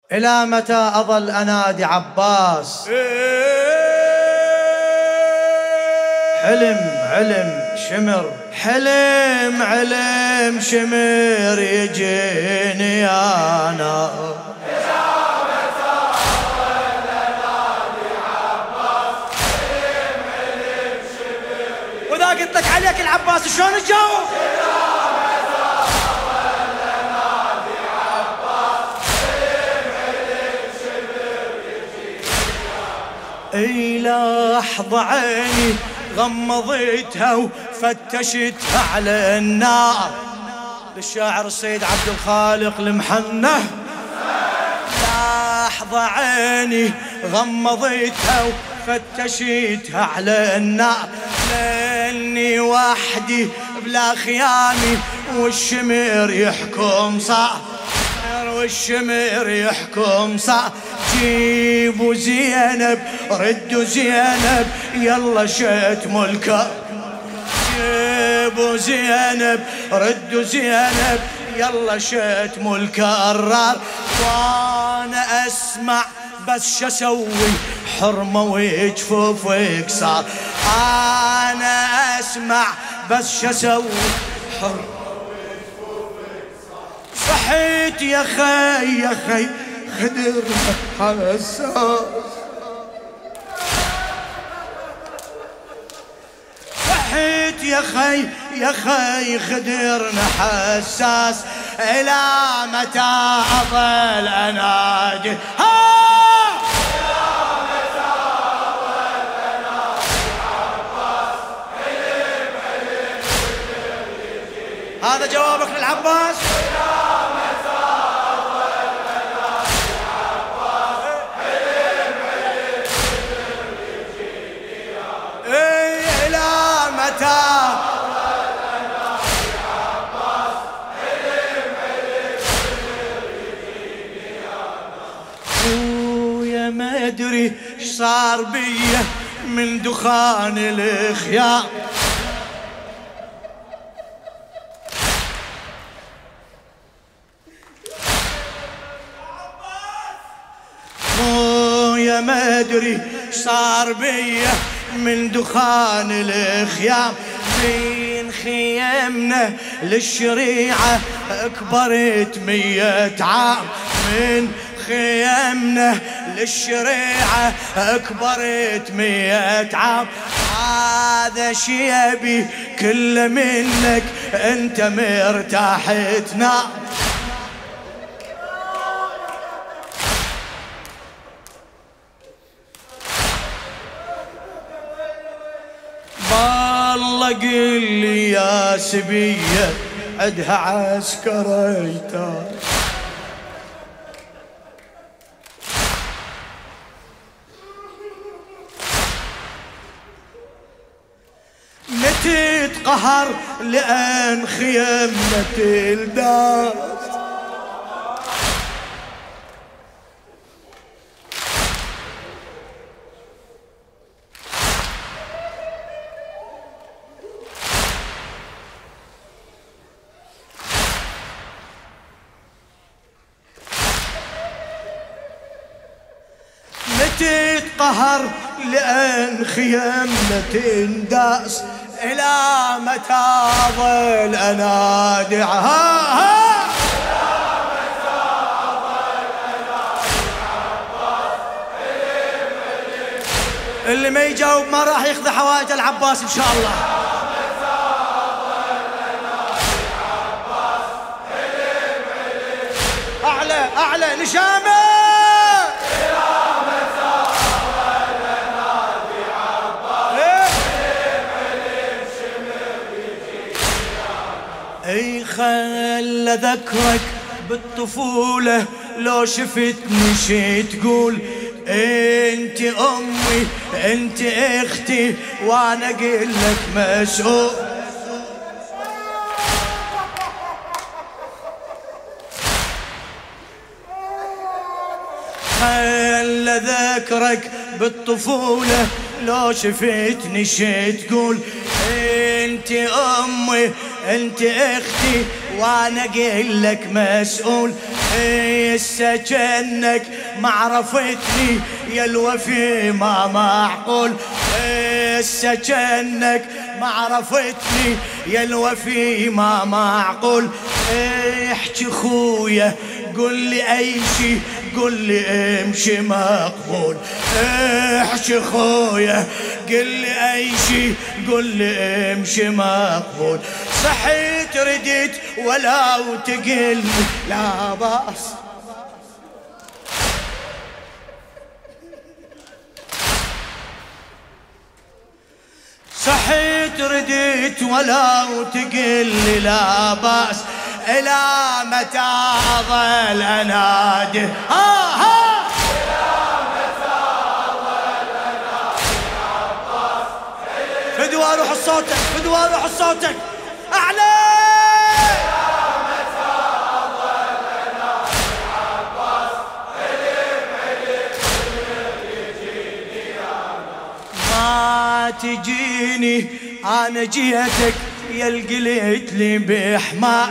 إلى متى أظل أنادي عباس؟ حلم علم شمر، حلم علم شمر يجيني أنا. إلى متى أظل أنادي عباس؟ حلم علم شمر. وإذا قلت لك عليك العباس شلون تجاوب؟ اي لحظة عيني غمضتها وفتشتها على النار. للشاعر السيد عبد الخالق المحنة. لحظة عيني غمضتها وفتشتها على النار، لاني وحدي بلا خيامي والشمر يحكم صار، والشمر يحكم صار. جيبوا زينب ردوا زينب يلا شتموا الكرار. جيبوا زينب ردوا زينب يلا شتموا الكرار. وانا اسمع بس شسوي حرمة وجفوف قصار. انا اسمع بس شسوي حرمة صحيت يا خي يا خي خدر حساس. صحيت يا خي يا خي خدرنا حساس. إلى متى أظل أنادي؟ هذا جوابك للعباس؟ ويا ما ادري ايش صار بيا من دخان الخيام. ويا ما ادري ايش صار بيا من دخان الخيام. من خيمنا للشريعة كبرت 100 عام. من خيمنا للشريعة كبرت 100 عام. هذا شيبي كل منك انت مرتاح تنام. والله قل لي يا سبية عدها عسكريتها. متى تقهر لأن خيمنا تلداس. متى تقهر لأن خيمنا تنداس. إلى متى أظل أنادي؟ إلى متى أظل أنادي عباس؟ حلم علم. اللي ما يجاوب ما راح يقضي حوائج العباس إن شاء الله. إلى متى أظل أنادي عباس؟ حلم علم. أعلى أعلى نشامة. اي خل ذكرك بالطفولة لو شفتني شي تقول. انت امي انت اختي وانا اقول لك مسؤول. خل ذكرك بالطفولة لو شفتني شي تقول. انت امي انت اختي وانا اقول لك مسؤول. هسه جنك ما عرفتني يا الوفي ما معقول. هسه جنك ما عرفتني يا الوفي ما معقول. احكي خويا قل لي اي شي قل لي امشي مقبول. احكي خويا قل لي اي شي قل لي امشي مقبول. صحيت رديت ولو تقل لا باس. صحيت رديت ولو تقل لا باس. إلى متى أظل أنادي إلى متى أظل أنادي عباس. فدوى روح صوتك فدوى روح صوتك أعلى. إلى متى أظل أنادي عباس. علم يجيني ما تجيني أنا جيتك يا القلت لي بحماي.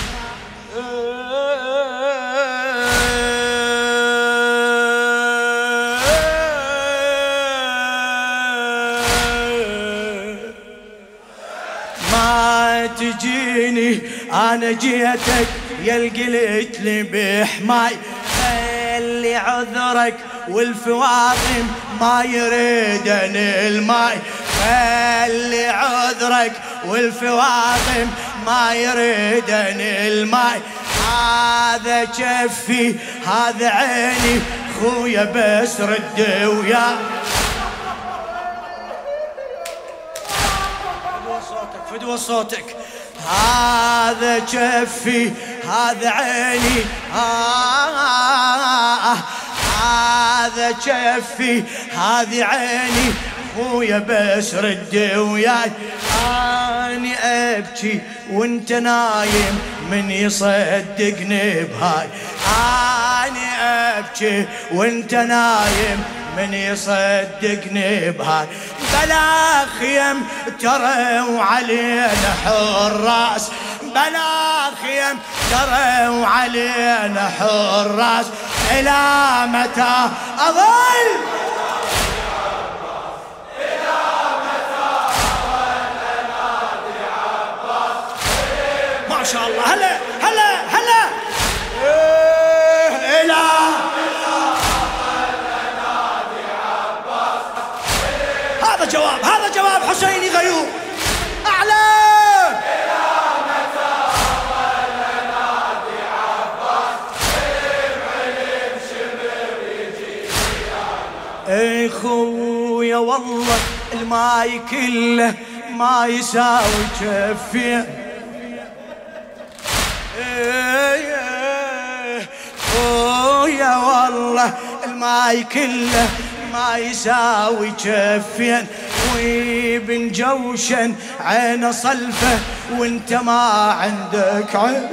ما تجيني أنا جيتك يا القلت لي بحماي. خلي عذرك والفواطم ما يريدن الماي. خلي عذرك والفواطم ما يريدن الماي. هذا جفي هذا عيني خويا بس رد ويا. فدوى صوتك. هذا جفي هذا عيني هذا جفي هذه عيني خويا بس رد وياي. اني ابكي وانت نايم من يصدقني بهاي. اني ابكي وانت نايم من يصدقني بهاي. بلا خيم ترى وعلينا حراس. بلا خيم ترى وعلينا حراس. إلى متى أظل إلى متى أظل أنادي عباس. ما شاء الله. هلا هلا هلا. إلى متى أظل أنادي عباس. هذا جواب هذا جواب حسيني غيور أعلى. إلى متى أظل أنادي عباس. علم شبر يجيني اي خويا والله الماي كله ما يساوي جفين. خويا والله الماي كله ما يساوي جفين. وابن جوشن عين صلفه وانت ما عندك عين.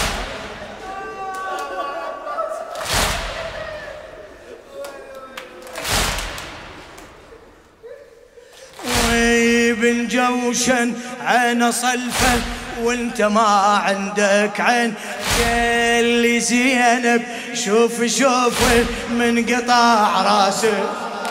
وابن جوشن عين صلفه وانت ما عندك عين. قال لي زينب شوف شوف من قطع راسه.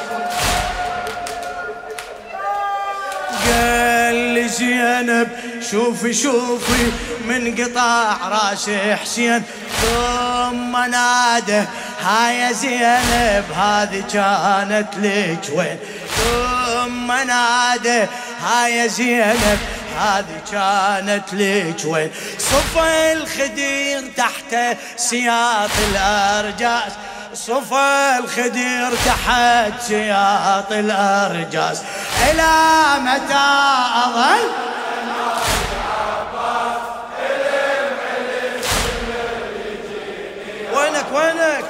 قال لي زينب شوف شوفي من قطع راس حسين. ثم نادى هاي زينب هذه كانت لك وين. ثم نادى هاي زينب هذه كانت لك وين. صفى الخدير تحت سياط الأرجاس. صفى الخدير تحت سياط الأرجاس. إلى متى أظل وينك وينك.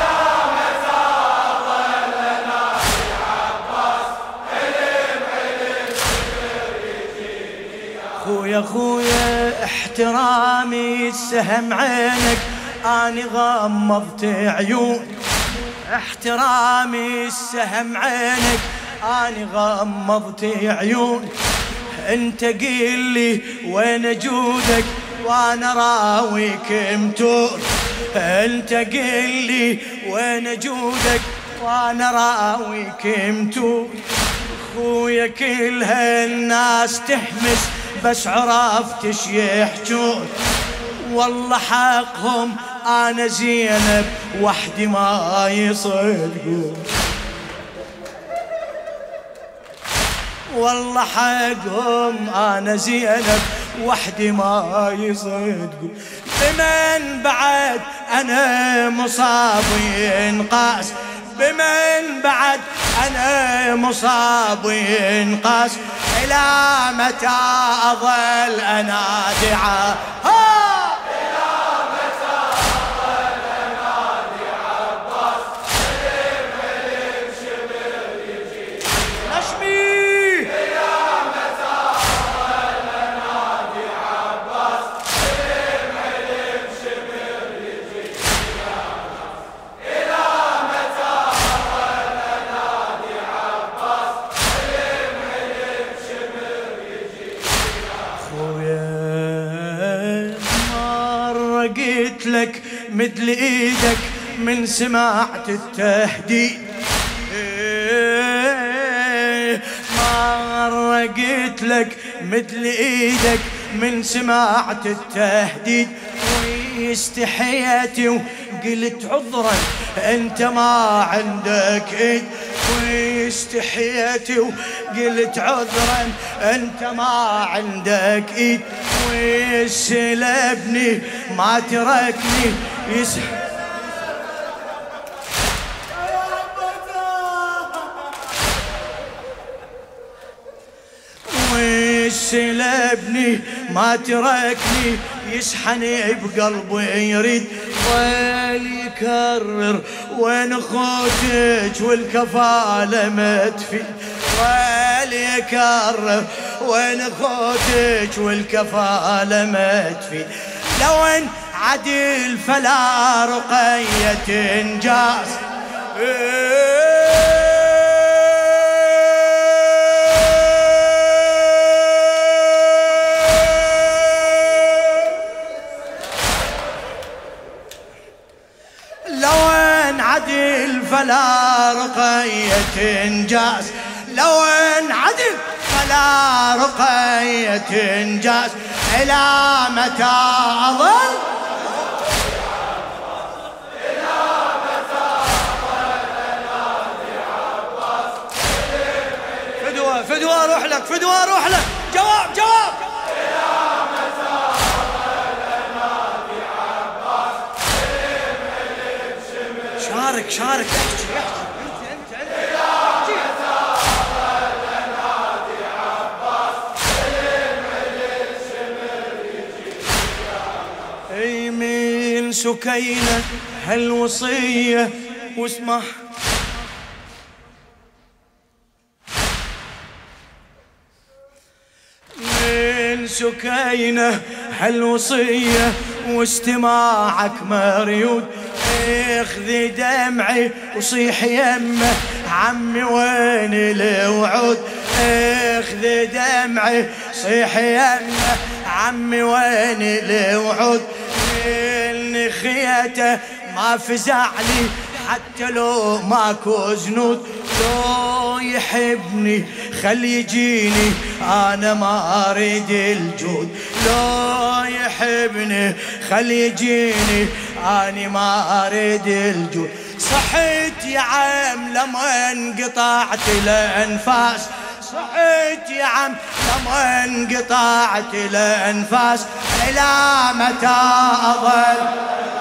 خويا خويا احترامي السهم عينك اني غمضت عيون. احترامي السهم عينك اني غمضت عيون. انت قل لي وين جودك وانا راويك متور. انت قل لي وين جودك وانا راويك متور. خويا كل هالناس تحمس بس عرفت ايش يحجون. والله حقهم انا زينب وحدي ما يصدقون. والله حقهم انا زينب وحدي ما يصدقون. بمن بعد انا مصاب ينقاس. بمن بعد انا مصاب ينقاس. الى متى اظل انادي لك مدل ايدك من سمعت التهديد. مرة قلت لك مدل ايدك من سمعت التهديد. واستحيتي وقلت عذرا انت ما عندك ايد. واستحيتي وقلت عذرا انت ما عندك ايد. وسلبني ما تركني وسلبني ما تركني يسحني بقلبي يريد. وليكرر وين خوتك والكفالة ما تفيد. وليكرر وين خوتك والكفالة ما تفيد. لو ان عدل فلا رقية تنجاز. لو ان عدل فلا رقية تنجاز. لو ان عدل فلا رقية تنجاز. إلى متى أظل فدوى اروح لك فدوى اروح لك. جواب جواب. شارك شارك احكي اي من سكينة هالوصية واسمح. من سكينة هالوصية واستماعك مريود. اخذي دمعي وصيح يمه عمي وين الوعود. اخذي دمعي صيح يمه عمي وين الوعود. اللي خيته ما فزعني حتى لو ماكو زنود. لو يحبني خل يجيني انا ما اريد الجود. لو يحبني خل يجيني اني ما اريد الجود. صحيت يا عم لما انقطعت الانفاس. صحيت يا عم لما انقطعت الانفاس. الى متى اظل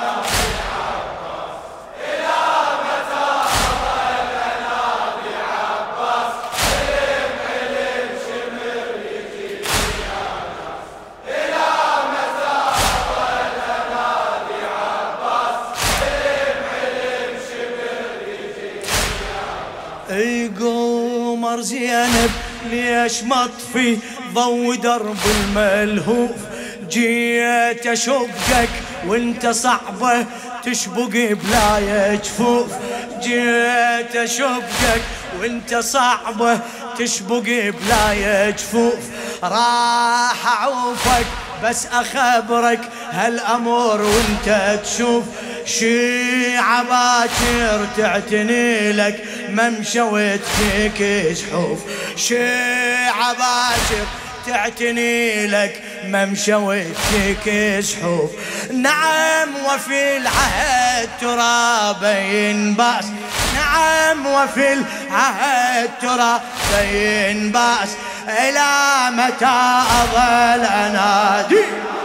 قمر زينب ليش مطفي ضو درب الملهوف. جيت اشقك وانت صعبة تشبق بلا جفوف. جيت اشقك وانت صعبة تشبق بلا جفوف. راح اعوفك بس أخبرك هالأمور وانت تشوف شيعة باكر تعتني لك ممشى وتفيك جحوف. شيعة باكر تعتني لك ممشى وتفيك جحوف. نعم وفي العهد تراب ينباس، نعم وفي العهد تراب ينباس. إلى متى أظل أنادي